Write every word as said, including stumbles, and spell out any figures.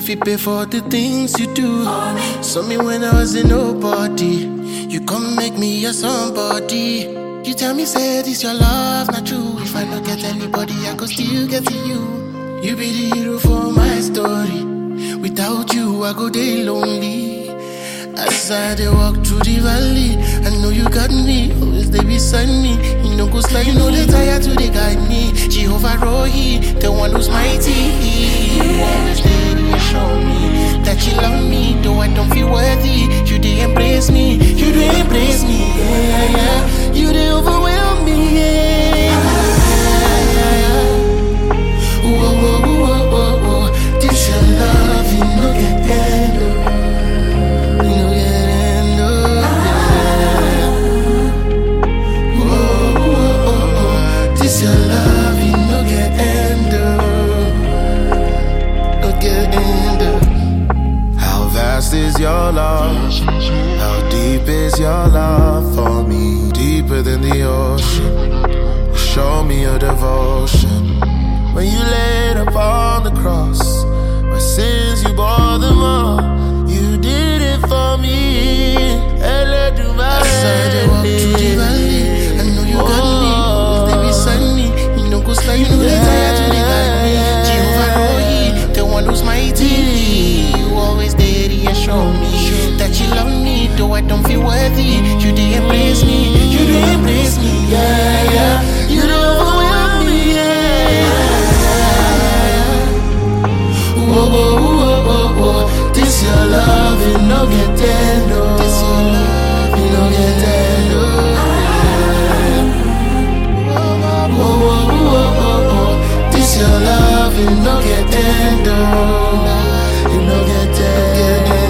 If you pay for the things you do, saw me when I was a nobody. You come make me a somebody. You tell me say this your love not true. If I don't get anybody, I could still get to you. You be the hero for my story. Without you, I go day lonely. As I dey walk through the valley, I know you got me, always they beside me. You know go slide, you know they tired to they guide me. Jehovah Rohi, the one who's mighty. You always there to show me that you love me, though I don't feel worthy. You dey embrace me, you dey embrace me, yeah, yeah, yeah. You dey overwhelm me, yeah, yeah, yeah. Whoa, whoa, whoa, whoa, whoa. This your love, you know get better. Your love, you no get end, no get end. How vast is your love? How deep is your love for me? Deeper than the ocean. Show me your devotion. When you laid upon the cross, my sins you bore them all. You did it for me. As I dey walk through the valley, I know you got me. Like you know they tired to the guide me. Jehovah Rohi, the one who's mighty. You always there to show me that you love me, though I don't feel worthy. You dey embrace me, you dey embrace me, yeah, yeah. You dey overwhelm me, yeah. Whoa, whoa, whoa, whoa, whoa. This your love, it no get tender. This your love, it no get tender. Whoa, whoa, whoa, whoa. This your love, it no get tender. It no get tender.